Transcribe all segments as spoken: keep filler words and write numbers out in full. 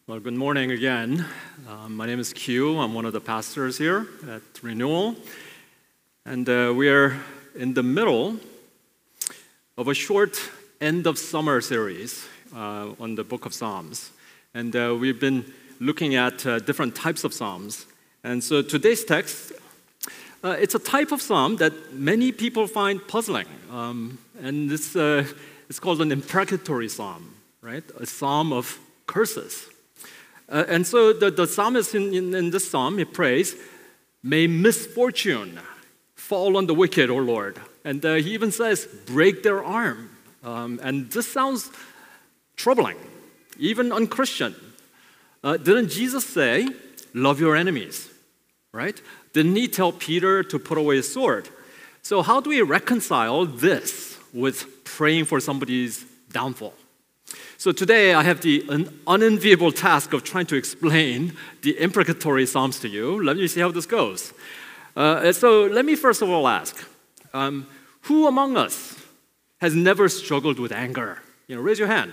Well, good morning again. Um, my name is Q. I'm one of the pastors here at Renewal. And uh, we are in the middle of a short end of summer series uh, on the book of Psalms. And uh, we've been looking at uh, different types of Psalms. And so today's text, uh, it's a type of Psalm that many people find puzzling. Um, and this, uh, it's called an imprecatory Psalm, right? A Psalm of curses. Uh, and so the, the psalmist in, in, in this psalm, he prays, "May misfortune fall on the wicked, O Lord." And uh, he even says, "Break their arm." Um, and this sounds troubling, even unchristian. Uh, didn't Jesus say, "Love your enemies," right? Didn't he tell Peter to put away his sword? So how do we reconcile this with praying for somebody's downfall? So today I have the un- unenviable task of trying to explain the imprecatory Psalms to you. Let me see how this goes. Uh, so let me first of all ask, um, who among us has never struggled with anger? You know, raise your hand.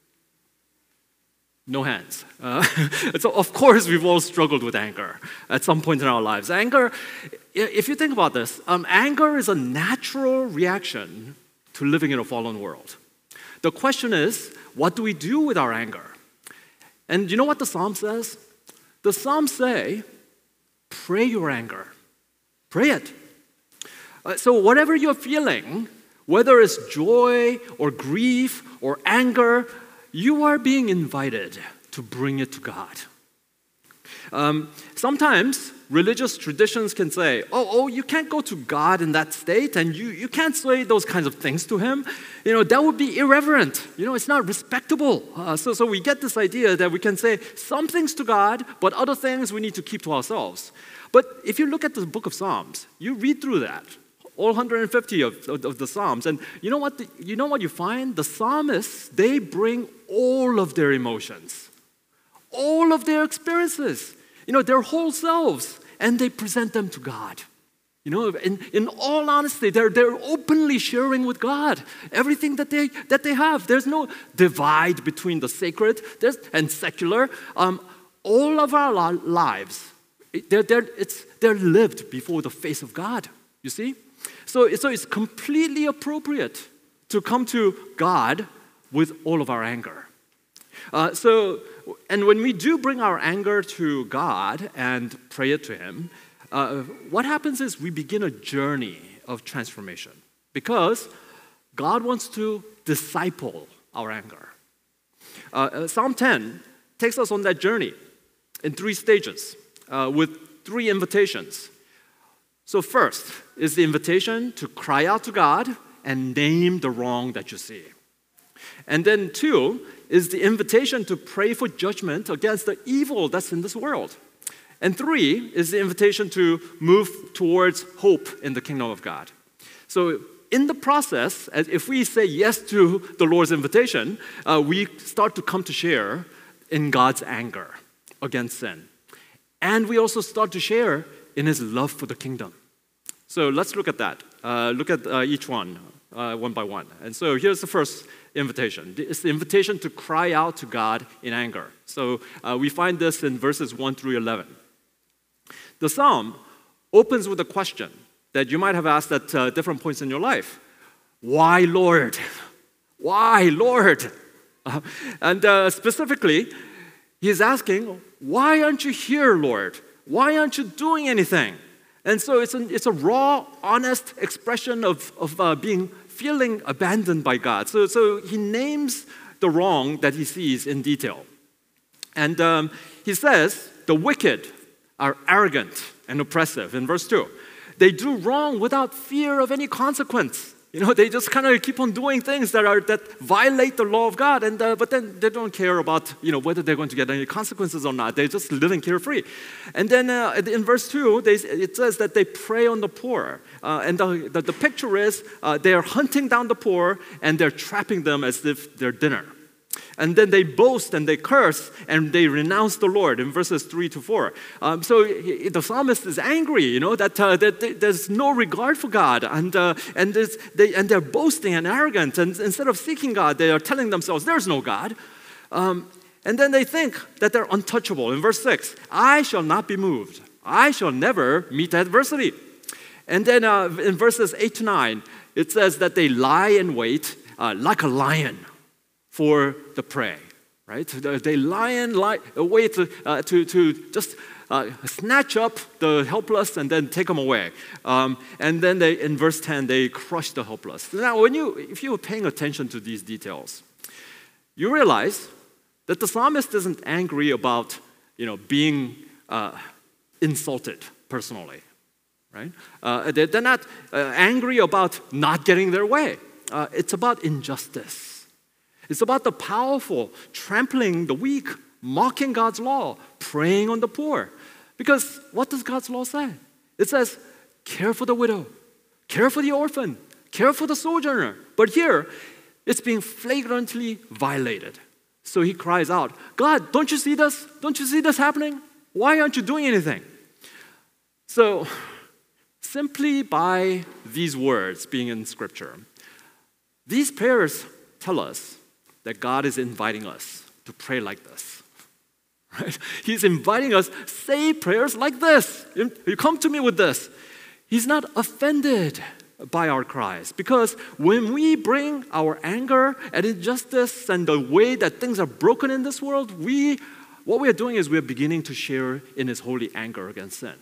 No hands. Uh, so of course we've all struggled with anger at some point in our lives. Anger, if you think about this, um, anger is a natural reaction to living in a fallen world. The question is, what do we do with our anger? And you know what the Psalm says? The Psalms say, pray your anger. Pray it. Uh, so whatever you're feeling, whether it's joy or grief or anger, you are being invited to bring it to God. Um, sometimes religious traditions can say, oh, oh, you can't go to God in that state, and you, you can't say those kinds of things to him. You know, that would be irreverent. You know, it's not respectable. Uh, so, so we get this idea that we can say some things to God, but other things we need to keep to ourselves. But if you look at the book of Psalms, you read through that, all one hundred fifty of, of, of the Psalms, and you know what? The, you know what you find? The psalmists, they bring all of their emotions, all of their experiences, you know, their whole selves, and they present them to God. You know, in, in all honesty, they're, they're openly sharing with God everything that they that they have. There's no divide between the sacred and secular. Um, all of our lives, they're, they're, it's, they're lived before the face of God, you see? So, so it's completely appropriate to come to God with all of our anger. Uh, so, and when we do bring our anger to God and pray it to Him, uh, what happens is we begin a journey of transformation because God wants to disciple our anger. Uh, Psalm ten takes us on that journey in three stages uh, with three invitations. So first is the invitation to cry out to God and name the wrong that you see. And then two is the invitation to pray for judgment against the evil that's in this world. And three is the invitation to move towards hope in the kingdom of God. So in the process, if we say yes to the Lord's invitation, uh, we start to come to share in God's anger against sin. And we also start to share in His love for the kingdom. So let's look at that. Uh, look at uh, each one, uh, one by one. And so here's the first invitation. It's the invitation to cry out to God in anger. So uh, we find this in verses one through eleven. The psalm opens with a question that you might have asked at uh, different points in your life. Why, Lord? Why, Lord? Uh, and uh, specifically, he's asking, why aren't you here, Lord? Why aren't you doing anything? And so it's, an, it's a raw, honest expression of, of uh, being feeling abandoned by God. So, so he names the wrong that he sees in detail. And um, he says, the wicked are arrogant and oppressive. In verse two, they do wrong without fear of any consequence. You know, they just kind of keep on doing things that are that violate the law of God, and uh, but then they don't care about, you know, whether they're going to get any consequences or not. They're just living carefree. And then uh, in verse two, they, it says that they prey on the poor, uh, and the, the the picture is uh, they are hunting down the poor and they're trapping them as if they're dinner. And then they boast and they curse and they renounce the Lord in verses three to four. Um, so he, the psalmist is angry, you know, that, uh, that they, there's no regard for God. And, uh, and, they, and they're boasting and arrogant. And instead of seeking God, they are telling themselves, there's no God. Um, and then they think that they're untouchable. In verse six, I shall not be moved. I shall never meet adversity. And then uh, in verses eight to nine, it says that they lie in wait uh, like a lion for the prey, right? They lie in lie, wait to, uh, to, to just uh, snatch up the helpless and then take them away. Um, and then they, in verse ten, they crush the helpless. Now, when you, if you're paying attention to these details, you realize that the psalmist isn't angry about, you know, being uh, insulted personally, right? Uh, they're not uh, angry about not getting their way. Uh, it's about injustice. It's about the powerful trampling the weak, mocking God's law, preying on the poor. Because what does God's law say? It says, care for the widow, care for the orphan, care for the sojourner. But here, it's being flagrantly violated. So he cries out, God, don't you see this? Don't you see this happening? Why aren't you doing anything? So, simply by these words being in Scripture, these prayers tell us that God is inviting us to pray like this. Right? He's inviting us, say prayers like this. You come to me with this. He's not offended by our cries, because when we bring our anger and injustice and the way that things are broken in this world, we, what we are doing is we are beginning to share in His holy anger against sin.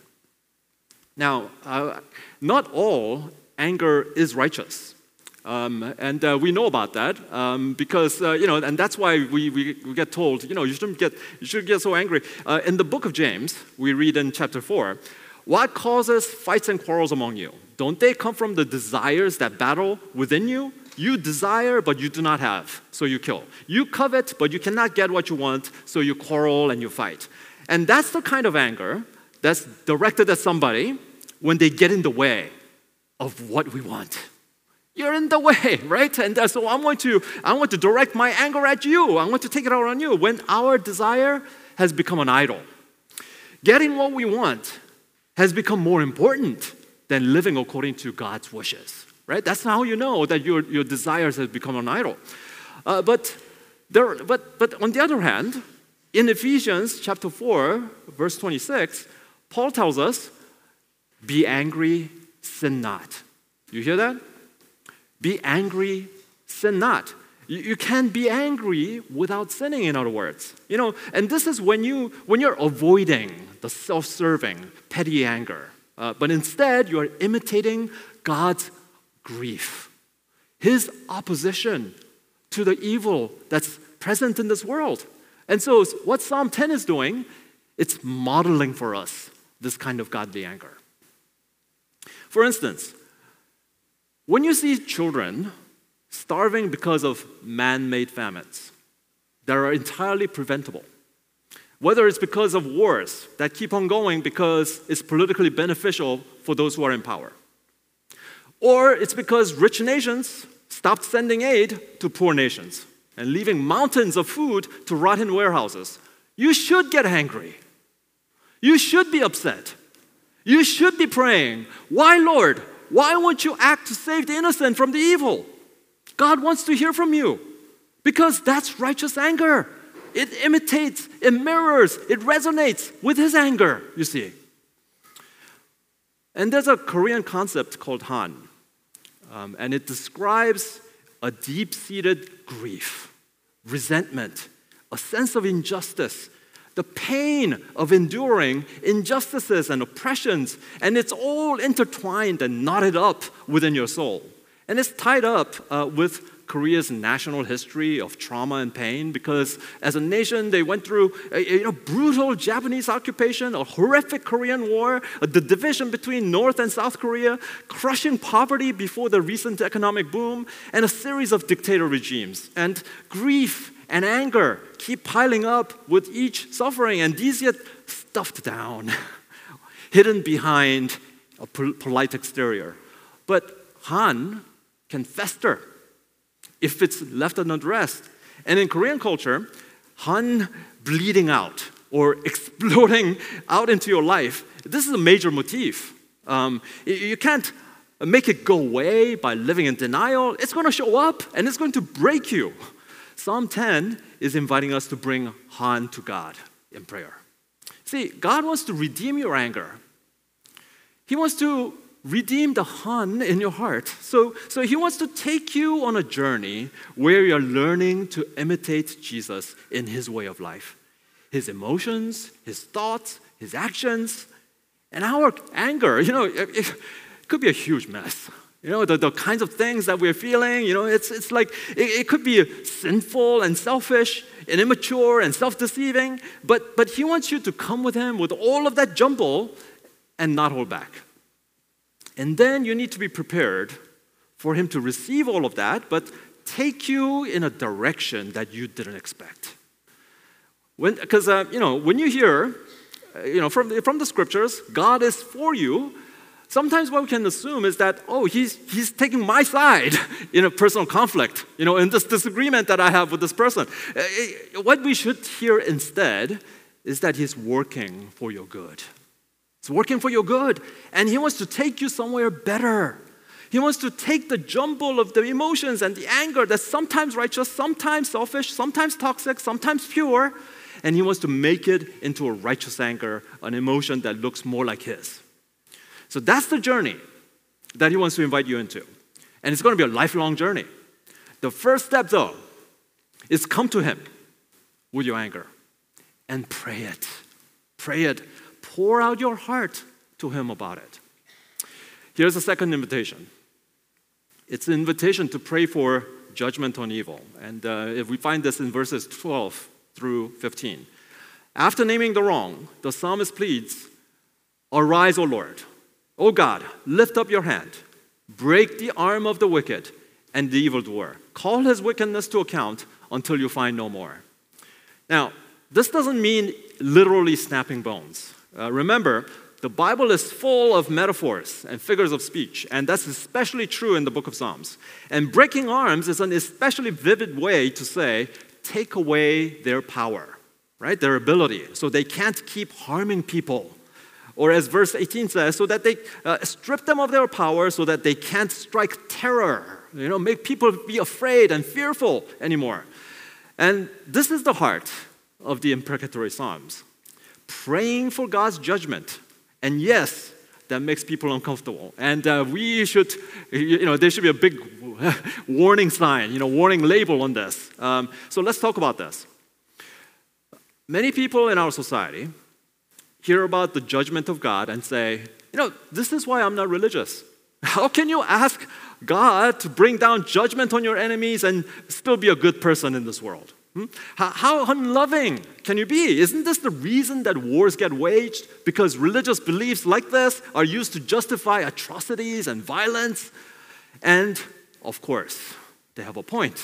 Now, uh, not all anger is righteous. Um, and uh, we know about that um, because, uh, you know, and that's why we, we, we get told, you know, you shouldn't get, you shouldn't get so angry. Uh, in the book of James, we read in chapter four, what causes fights and quarrels among you? Don't they come from the desires that battle within you? You desire, but you do not have, so you kill. You covet, but you cannot get what you want, so you quarrel and you fight. And that's the kind of anger that's directed at somebody when they get in the way of what we want. You're in the way, right? And uh, so I want to, I want to direct my anger at you. I want to take it out on you. When our desire has become an idol, getting what we want has become more important than living according to God's wishes, right? That's how you know that your, your desires have become an idol. Uh, but, there, but, but on the other hand, in Ephesians chapter four, verse twenty-six, Paul tells us, be angry, sin not. You hear that? Be angry, sin not. You, you can't be angry without sinning, in other words. You know, and this is when, you, when you're avoiding the self-serving, petty anger. Uh, but instead, you are imitating God's grief, His opposition to the evil that's present in this world. And so what Psalm ten is doing, it's modeling for us this kind of godly anger. For instance, when you see children starving because of man-made famines that are entirely preventable, whether it's because of wars that keep on going because it's politically beneficial for those who are in power, or it's because rich nations stopped sending aid to poor nations and leaving mountains of food to rot in warehouses, you should get angry. You should be upset. You should be praying, why, Lord? Why won't you act to save the innocent from the evil? God wants to hear from you because that's righteous anger. It imitates, it mirrors, it resonates with His anger, you see. And there's a Korean concept called Han, um, and it describes a deep-seated grief, resentment, a sense of injustice, the pain of enduring injustices and oppressions, and it's all intertwined and knotted up within your soul. And it's tied up uh, with Korea's national history of trauma and pain, because as a nation, they went through a, a you know, brutal Japanese occupation, a horrific Korean War, uh, the division between North and South Korea, crushing poverty before the recent economic boom, and a series of dictator regimes. And grief and anger keep piling up with each suffering, and these get stuffed down, hidden behind a polite exterior. But Han can fester if it's left unaddressed. And in Korean culture, Han bleeding out or exploding out into your life, this is a major motif. Um, you can't make it go away by living in denial. It's going to show up and it's going to break you. Psalm ten is inviting us to bring Han to God in prayer. See, God wants to redeem your anger. He wants to redeem the Han in your heart. So, so he wants to take you on a journey where you're learning to imitate Jesus in his way of life. His emotions, his thoughts, his actions, and our anger, you know, it, it could be a huge mess. You know, the, the kinds of things that we're feeling, you know, it's, it's like, it, it could be sinful and selfish and immature and self-deceiving, but, but he wants you to come with him with all of that jumble and not hold back. And then you need to be prepared for him to receive all of that, but take you in a direction that you didn't expect. Because, uh, you know, when you hear, uh, you know, from the, from the scriptures, God is for you, sometimes what we can assume is that, oh, he's, he's taking my side in a personal conflict, you know, in this disagreement that I have with this person. Uh, what we should hear instead is that he's working for your good. He's working for your good, and he wants to take you somewhere better. He wants to take the jumble of the emotions and the anger that's sometimes righteous, sometimes selfish, sometimes toxic, sometimes pure, and he wants to make it into a righteous anger, an emotion that looks more like his. So that's the journey that he wants to invite you into. And it's going to be a lifelong journey. The first step, though, is come to him with your anger and pray it. Pray it. Pour out your heart to him about it. Here's the second invitation. It's an invitation to pray for judgment on evil. And uh, if we find this in verses twelve through fifteen. After naming the wrong, the psalmist pleads, "Arise, O Lord. O God, lift up your hand. Break the arm of the wicked and the evildoer. Call his wickedness to account until you find no more." Now, this doesn't mean literally snapping bones. Uh, remember, the Bible is full of metaphors and figures of speech, and that's especially true in the book of Psalms. And breaking arms is an especially vivid way to say, take away their power, right? Their ability, so they can't keep harming people. Or as verse eighteen says, so that they uh, strip them of their power so that they can't strike terror, you know, make people be afraid and fearful anymore. And this is the heart of the imprecatory Psalms. Praying for God's judgment. And yes, that makes people uncomfortable. And uh, we should, you know, there should be a big warning sign, you know, warning label on this. Um, so let's talk about this. Many people in our society hear about the judgment of God and say, you know, this is why I'm not religious. How can you ask God to bring down judgment on your enemies and still be a good person in this world? Hmm? How, how unloving can you be? Isn't this the reason that wars get waged? Because religious beliefs like this are used to justify atrocities and violence. And, of course, they have a point.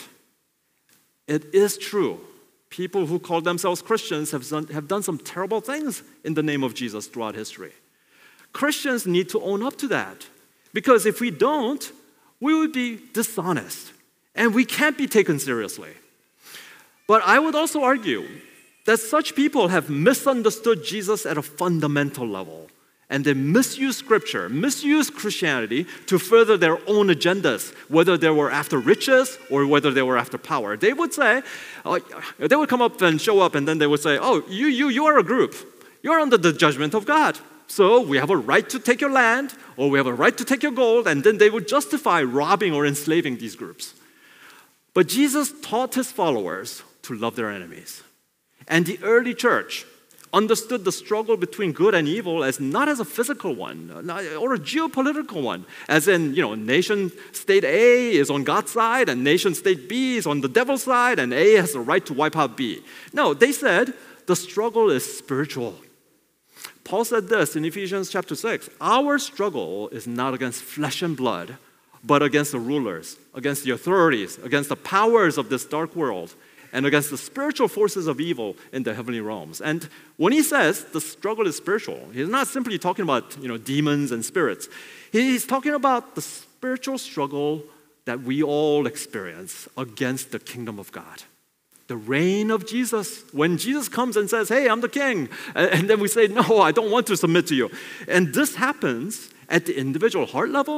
It is true. People who call themselves Christians have done, have done some terrible things in the name of Jesus throughout history. Christians need to own up to that. Because if we don't, we would be dishonest. And we can't be taken seriously. But I would also argue that such people have misunderstood Jesus at a fundamental level. And they misuse Scripture, misuse Christianity to further their own agendas, whether they were after riches or whether they were after power. They would say, uh, they would come up and show up and then they would say, oh, you, you, you are a group. You're under the judgment of God. So we have a right to take your land or we have a right to take your gold. And then they would justify robbing or enslaving these groups. But Jesus taught his followers to love their enemies. And the early church understood the struggle between good and evil as not as a physical one or a geopolitical one, as in, you know, nation state A is on God's side and nation state B is on the devil's side and A has the right to wipe out B. No, they said the struggle is spiritual. Paul said this in Ephesians chapter six, our struggle is not against flesh and blood, but against the rulers, against the authorities, against the powers of this dark world, and against the spiritual forces of evil in the heavenly realms. And when he says the struggle is spiritual, he's not simply talking about, you know, demons and spirits. He's talking about the spiritual struggle that we all experience against the kingdom of God. The reign of Jesus. When Jesus comes and says, hey, I'm the king. And then we say, no, I don't want to submit to you. And this happens at the individual heart level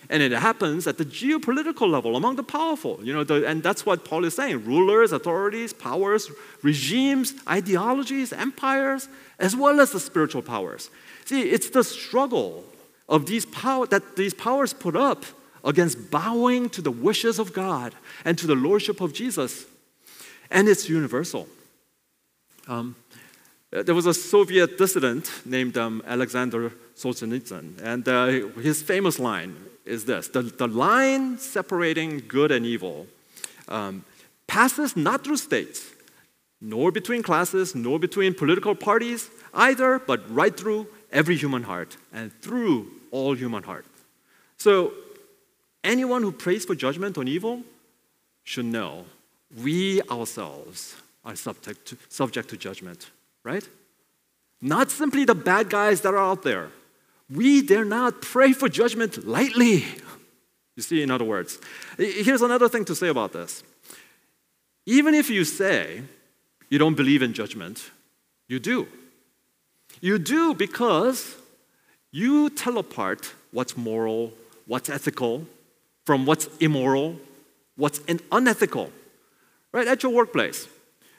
And it happens at the geopolitical level among the powerful. You know, the, and that's what Paul is saying. Rulers, authorities, powers, regimes, ideologies, empires, as well as the spiritual powers. See, it's the struggle of these power that these powers put up against bowing to the wishes of God and to the lordship of Jesus. And it's universal. Um, there was a Soviet dissident named um, Alexander Solzhenitsyn, and uh, his famous line is this: the, the line separating good and evil um, passes not through states, nor between classes, nor between political parties either, but right through every human heart and through all human heart. So anyone who prays for judgment on evil should know we ourselves are subject to, subject to judgment, right? Not simply the bad guys that are out there. We dare not pray for judgment lightly. You see, in other words, here's another thing to say about this. Even if you say you don't believe in judgment, you do. You do because you tell apart what's moral, what's ethical, from what's immoral, what's unethical, right? At your workplace.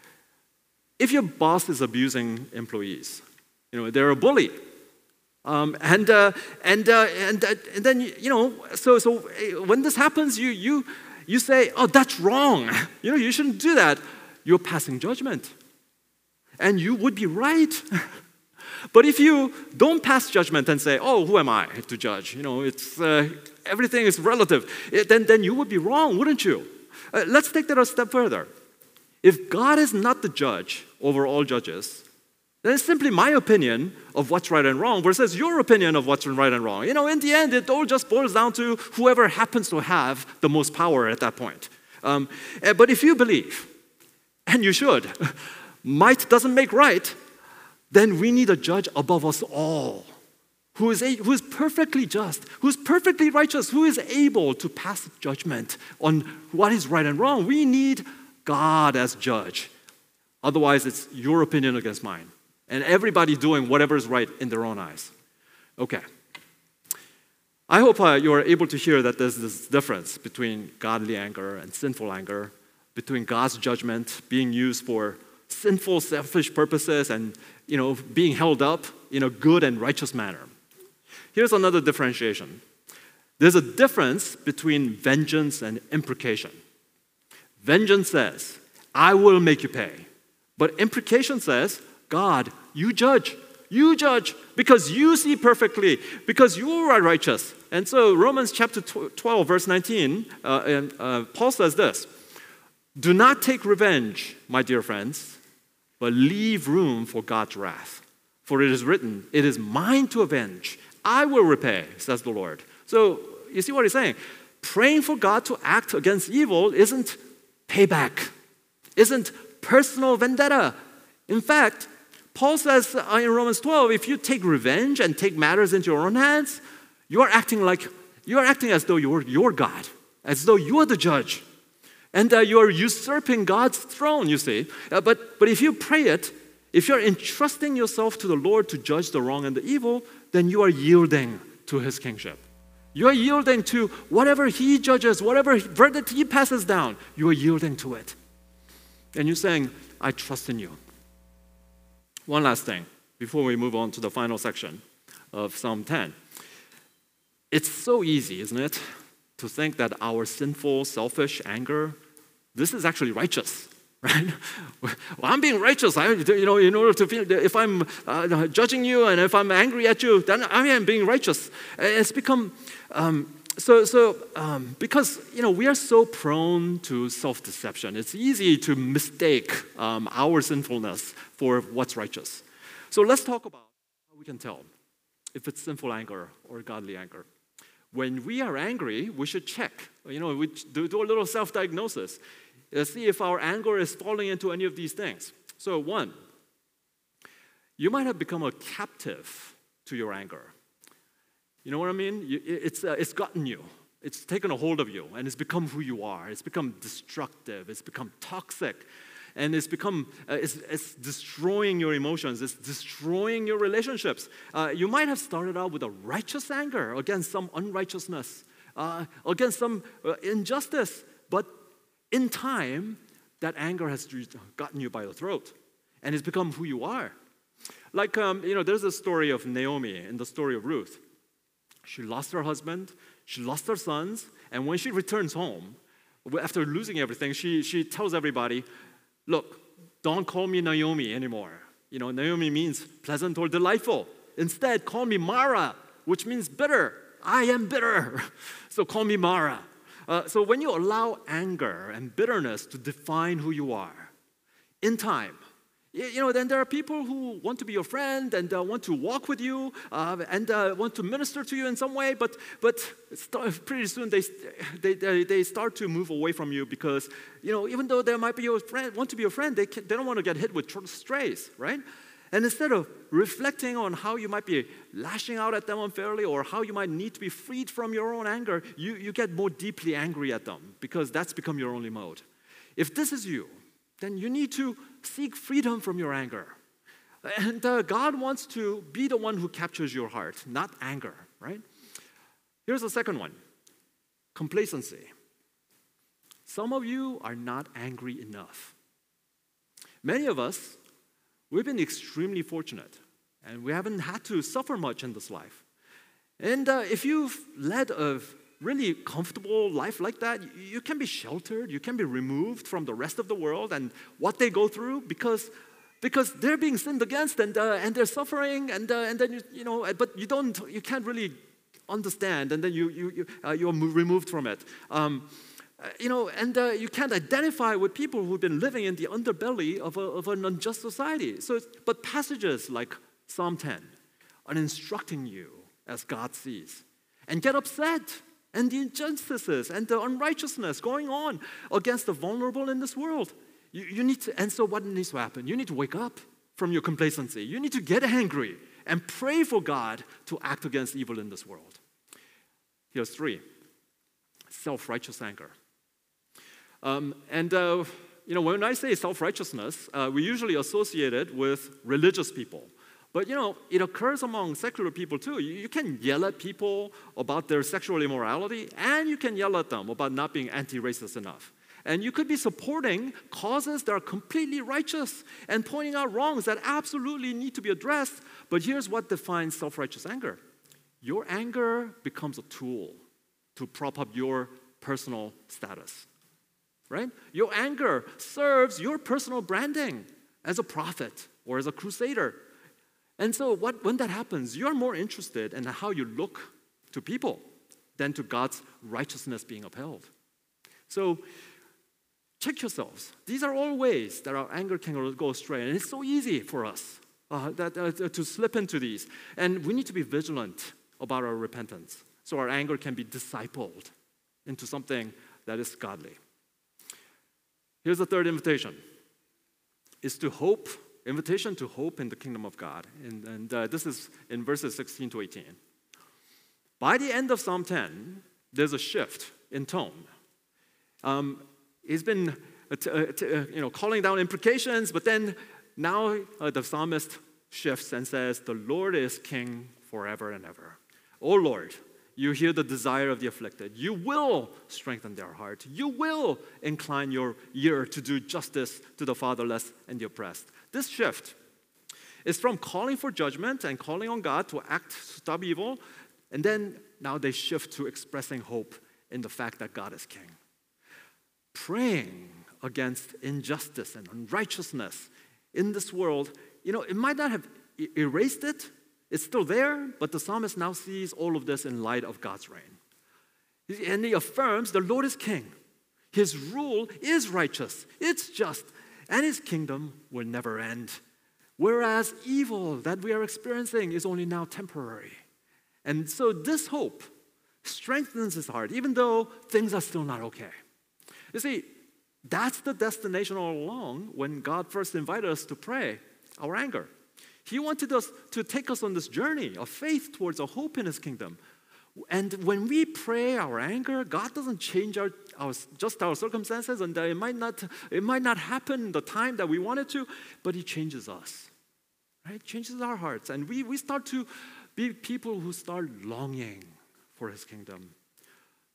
If your boss is abusing employees, you know, they're a bully. Um, and, uh, and, uh, and, uh, and then, you know, so, so when this happens, you, you, you say, oh, that's wrong. You know, you shouldn't do that. You're passing judgment. And you would be right. But if you don't pass judgment and say, oh, who am I to judge? You know, it's, uh, everything is relative. It, then, then you would be wrong, wouldn't you? Uh, let's take that a step further. If God is not the judge over all judges, then it's simply my opinion of what's right and wrong versus your opinion of what's right and wrong. You know, in the end, it all just boils down to whoever happens to have the most power at that point. Um, but if you believe, and you should, might doesn't make right, then we need a judge above us all, who is, a, who is perfectly just, who is perfectly righteous, who is able to pass judgment on what is right and wrong. We need God as judge. Otherwise, it's your opinion against mine. And everybody doing whatever is right in their own eyes. Okay. I hope uh, you are able to hear that there's this difference between godly anger and sinful anger, between God's judgment being used for sinful, selfish purposes and, you know, being held up in a good and righteous manner. Here's another differentiation. There's a difference between vengeance and imprecation. Vengeance says, I will make you pay. But imprecation says, God, you judge. You judge because you see perfectly, because you are righteous. And so Romans chapter twelve, verse nineteen, uh, and, uh, Paul says this: do not take revenge, my dear friends, but leave room for God's wrath. For it is written, it is mine to avenge. I will repay, says the Lord. So you see what he's saying? Praying for God to act against evil isn't payback, isn't personal vendetta. In fact, Paul says in Romans twelve, if you take revenge and take matters into your own hands, you are acting like you are acting as though you're your God, as though you are the judge, and uh, you are usurping God's throne. You see, uh, but but if you pray it, if you're entrusting yourself to the Lord to judge the wrong and the evil, then you are yielding to His kingship. You are yielding to whatever He judges, whatever verdict He passes down. You are yielding to it, and you're saying, "I trust in you." One last thing before we move on to the final section of Psalm ten. It's so easy, isn't it, to think that our sinful, selfish anger, this is actually righteous, right? Well, I'm being righteous. I, you know, in order to feel, if I'm uh, judging you and if I'm angry at you, then I am being righteous. It's become um, so so um, because you know we are so prone to self-deception. It's easy to mistake um, our sinfulness for what's righteous. So let's talk about how we can tell if it's sinful anger or godly anger. When we are angry, we should check. You know, we do, do a little self-diagnosis. Let's see if our anger is falling into any of these things. So one, you might have become a captive to your anger. You know what I mean? You, it's, uh, it's gotten you. It's taken a hold of you, and it's become who you are. It's become destructive. It's become toxic. And it's become, uh, it's, it's destroying your emotions. It's destroying your relationships. Uh, you might have started out with a righteous anger against some unrighteousness. uh, against some uh, injustice. But in time, that anger has gotten you by the throat, and it's become who you are. Like, um, you know, there's a story of Naomi in the story of Ruth. She lost her husband, she lost her sons, and when she returns home, after losing everything, she, she tells everybody, look, don't call me Naomi anymore. You know, Naomi means pleasant or delightful. Instead, call me Mara, which means bitter. I am bitter, so call me Mara. Uh, so when you allow anger and bitterness to define who you are, in time, you, you know, then there are people who want to be your friend and uh, want to walk with you uh, and uh, want to minister to you in some way, but but start, pretty soon they, they they they start to move away from you because, you know, even though they might be your friend, want to be your friend, they can, they don't want to get hit with strays, right? And instead of reflecting on how you might be lashing out at them unfairly or how you might need to be freed from your own anger, you, you get more deeply angry at them because that's become your only mode. If this is you, then you need to seek freedom from your anger. And uh, God wants to be the one who captures your heart, not anger, right? Here's the second one, complacency. Some of you are not angry enough. Many of us, we've been extremely fortunate, and we haven't had to suffer much in this life. And uh, if you've led a really comfortable life like that, you can be sheltered, you can be removed from the rest of the world and what they go through because, because they're being sinned against and, uh, and they're suffering, and, uh, and then, you, you know, but you don't, you can't really understand, and then you, you, you, uh, you're removed from it. Um, Uh, you know, and uh, you can't identify with people who've been living in the underbelly of, a, of an unjust society. So, it's, but passages like Psalm ten are instructing you as God sees, and get upset and the injustices and the unrighteousness going on against the vulnerable in this world. You, you need to, and so what needs to happen? You need to wake up from your complacency. You need to get angry and pray for God to act against evil in this world. Here's three: self-righteous anger. Um, and, uh, you know, when I say self-righteousness, uh, we usually associate it with religious people. But, you know, it occurs among secular people too. You, you can yell at people about their sexual immorality, and you can yell at them about not being anti-racist enough. And you could be supporting causes that are completely righteous and pointing out wrongs that absolutely need to be addressed. But here's what defines self-righteous anger. Your anger becomes a tool to prop up your personal status. Right? Your anger serves your personal branding as a prophet or as a crusader. And so what, when that happens, you're more interested in how you look to people than to God's righteousness being upheld. So check yourselves. These are all ways that our anger can go astray. And it's so easy for us uh, that, uh, to slip into these. And we need to be vigilant about our repentance so our anger can be discipled into something that is godly. Here's the third invitation, is to hope, invitation to hope in the kingdom of God. And, and uh, this is in verses sixteen to eighteen. By the end of Psalm ten, there's a shift in tone. Um, he's been uh, t- uh, t- uh, you know, calling down imprecations, but then now uh, the psalmist shifts and says, the Lord is king forever and ever. O Lord, you hear the desire of the afflicted. You will strengthen their heart. You will incline your ear to do justice to the fatherless and the oppressed. This shift is from calling for judgment and calling on God to act to stop evil, and then now they shift to expressing hope in the fact that God is king. Praying against injustice and unrighteousness in this world, you know, it might not have erased it. It's still there, but the psalmist now sees all of this in light of God's reign. And he affirms the Lord is king. His rule is righteous, it's just, and his kingdom will never end. Whereas evil that we are experiencing is only now temporary. And so this hope strengthens his heart, even though things are still not okay. You see, that's the destination all along when God first invited us to pray our anger. He wanted us to take us on this journey of faith towards a hope in his kingdom. And when we pray our anger, God doesn't change our, our just our circumstances, and it might not it might not happen the time that we want it to, but he changes us. Right? Changes our hearts. And we, we start to be people who start longing for his kingdom.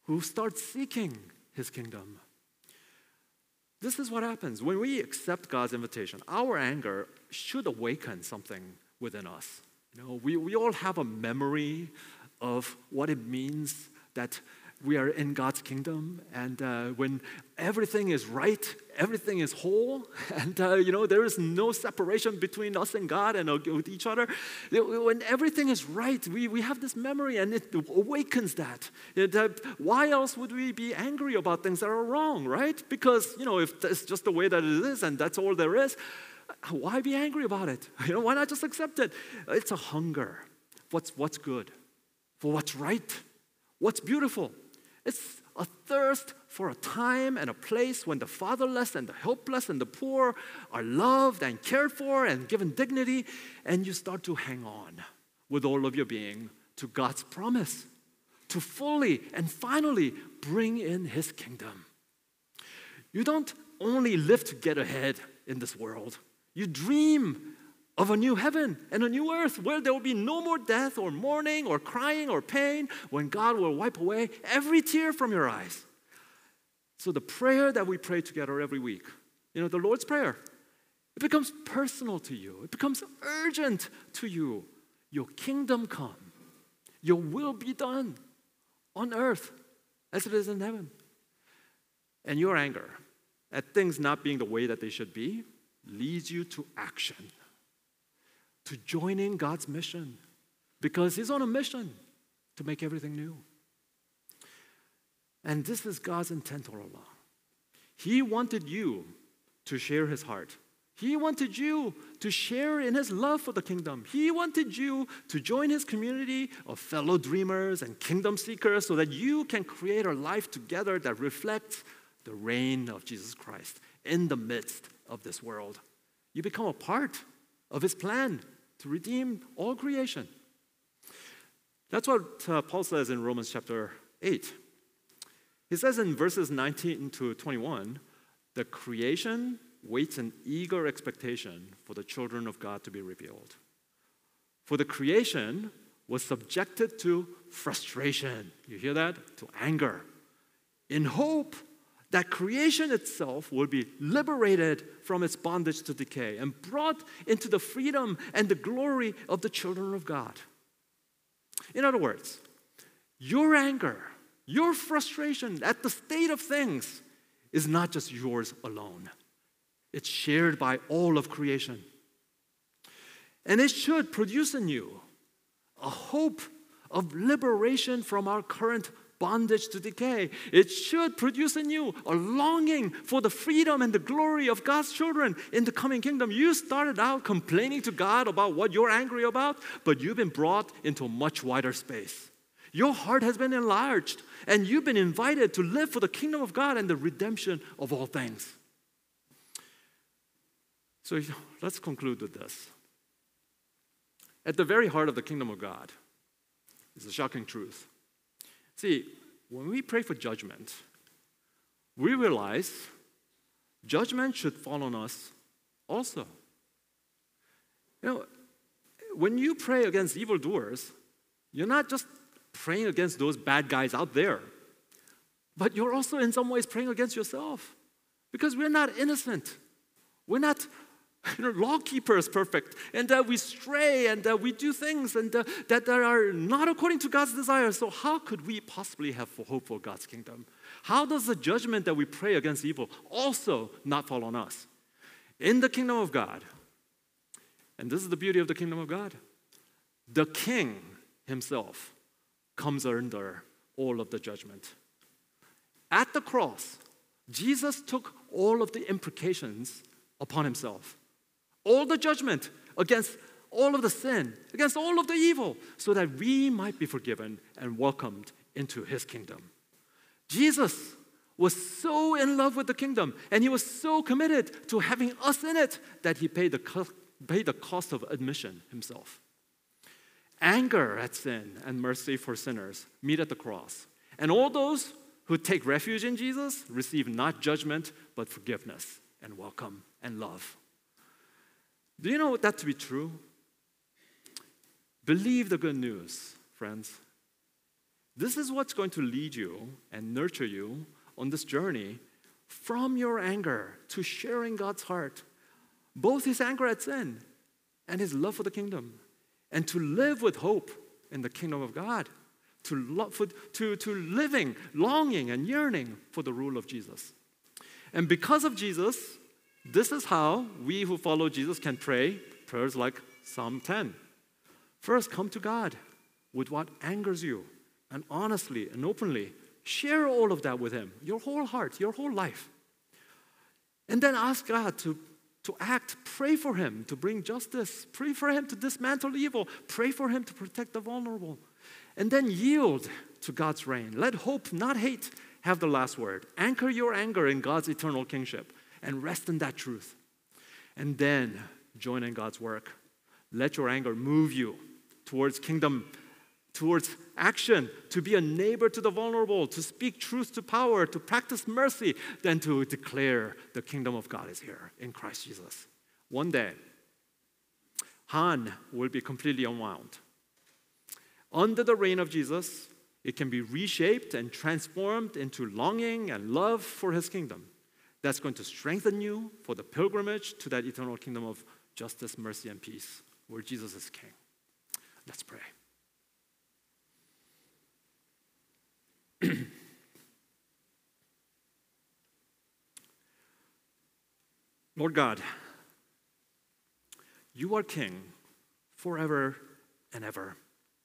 who start seeking his kingdom. This is what happens when we accept God's invitation. Our anger should awaken something within us. You know, we, we all have a memory of what it means that we are in God's kingdom, and uh, when everything is right, everything is whole, and uh, you know there is no separation between us and God and uh, with each other. When everything is right, we, we have this memory, and it awakens that. It, uh, why else would we be angry about things that are wrong, right? Because you know if that's just the way that it is, and that's all there is, why be angry about it? You know, why not just accept it? It's a hunger. What's what's good, for what's right, what's beautiful. It's a thirst for a time and a place when the fatherless and the helpless and the poor are loved and cared for and given dignity, and you start to hang on with all of your being to God's promise to fully and finally bring in his kingdom. You don't only live to get ahead in this world. You dream of a new heaven and a new earth where there will be no more death or mourning or crying or pain, when God will wipe away every tear from your eyes. So the prayer that we pray together every week, you know, the Lord's Prayer, it becomes personal to you. It becomes urgent to you. Your kingdom come. Your will be done on earth as it is in heaven. And your anger at things not being the way that they should be leads you to action, to joining God's mission, because he's on a mission to make everything new. And this is God's intent all along. He wanted you to share his heart. He wanted you to share in his love for the kingdom. He wanted you to join his community of fellow dreamers and kingdom seekers so that you can create a life together that reflects the reign of Jesus Christ in the midst of this world. You become a part of his plan to redeem all creation. That's what uh, Paul says in Romans chapter eight. He says in verses nineteen to twenty-one, the creation waits in eager expectation for the children of God to be revealed. For the creation was subjected to frustration. You hear that? To anger. In hope that creation itself will be liberated from its bondage to decay and brought into the freedom and the glory of the children of God. In other words, your anger, your frustration at the state of things is not just yours alone. It's shared by all of creation. And it should produce in you a hope of liberation from our current bondage to decay. It should produce in you a longing for the freedom and the glory of God's children in the coming kingdom. You started out complaining to God about what you're angry about, but you've been brought into a much wider space. Your heart has been enlarged, and you've been invited to live for the kingdom of God and the redemption of all things. So let's conclude with this. At the very heart of the kingdom of God is a shocking truth. See, when we pray for judgment, we realize judgment should fall on us also. You know, when you pray against evildoers, you're not just praying against those bad guys out there, but you're also in some ways praying against yourself, because we're not innocent. We're not You know, law keepers perfect, and that uh, we stray, and uh, we do things and uh, that are not according to God's desire. So how could we possibly have hope for God's kingdom? How does the judgment that we pray against evil also not fall on us? In the kingdom of God, and this is the beauty of the kingdom of God, the king himself comes under all of the judgment. At the cross, Jesus took all of the implications upon himself. All the judgment against all of the sin, against all of the evil, so that we might be forgiven and welcomed into his kingdom. Jesus was so in love with the kingdom, and he was so committed to having us in it, that he paid the, co- paid the cost of admission himself. Anger at sin and mercy for sinners meet at the cross. And all those who take refuge in Jesus receive not judgment, but forgiveness and welcome and love. Do you know that to be true? Believe the good news, friends. This is what's going to lead you and nurture you on this journey from your anger to sharing God's heart, both his anger at sin and his love for the kingdom, and to live with hope in the kingdom of God, to, love, for, to, to living, longing, and yearning for the rule of Jesus. And because of Jesus, this is how we who follow Jesus can pray prayers like Psalm ten. First, come to God with what angers you, and honestly and openly share all of that with him, your whole heart, your whole life. And then ask God to, to act, pray for him to bring justice, pray for him to dismantle evil, pray for him to protect the vulnerable. And then yield to God's reign. Let hope, not hate, have the last word. Anchor your anger in God's eternal kingship and rest in that truth. And then join in God's work. Let your anger move you towards kingdom, towards action, to be a neighbor to the vulnerable, to speak truth to power, to practice mercy, then to declare the kingdom of God is here in Christ Jesus. One day, Han will be completely unwound. Under the reign of Jesus, it can be reshaped and transformed into longing and love for his kingdom. That's going to strengthen you for the pilgrimage to that eternal kingdom of justice, mercy, and peace, where Jesus is king. Let's pray. Lord God, you are king forever and ever.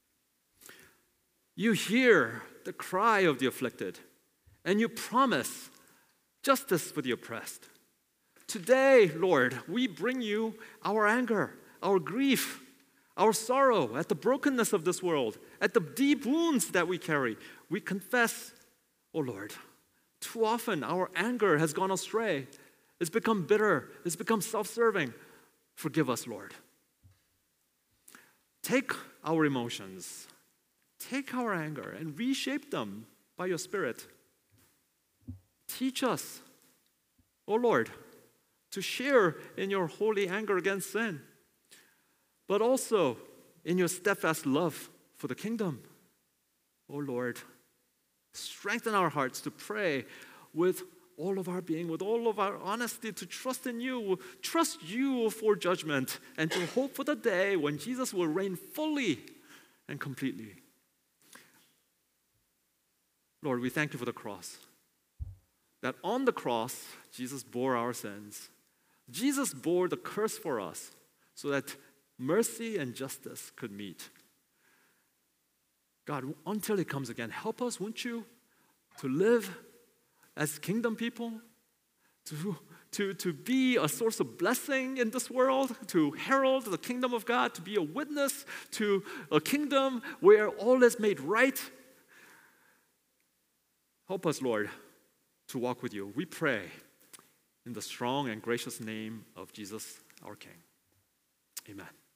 You hear the cry of the afflicted, and you promise justice for the oppressed. Today, Lord, we bring you our anger, our grief, our sorrow at the brokenness of this world, at the deep wounds that we carry. We confess, oh Lord, too often our anger has gone astray. It's become bitter. It's become self-serving. Forgive us, Lord. Take our emotions, take our anger, and reshape them by your Spirit. Teach us, oh Lord, to share in your holy anger against sin, but also in your steadfast love for the kingdom. Oh Lord, strengthen our hearts to pray with all of our being, with all of our honesty, to trust in you, trust you for judgment, and to hope for the day when Jesus will reign fully and completely. Lord, we thank you for the cross. That on the cross, Jesus bore our sins. Jesus bore the curse for us so that mercy and justice could meet. God, until he comes again, help us, won't you, to live as kingdom people, to, to, to be a source of blessing in this world, to herald the kingdom of God, to be a witness to a kingdom where all is made right. Help us, Lord, to walk with you. We pray in the strong and gracious name of Jesus, our King. Amen.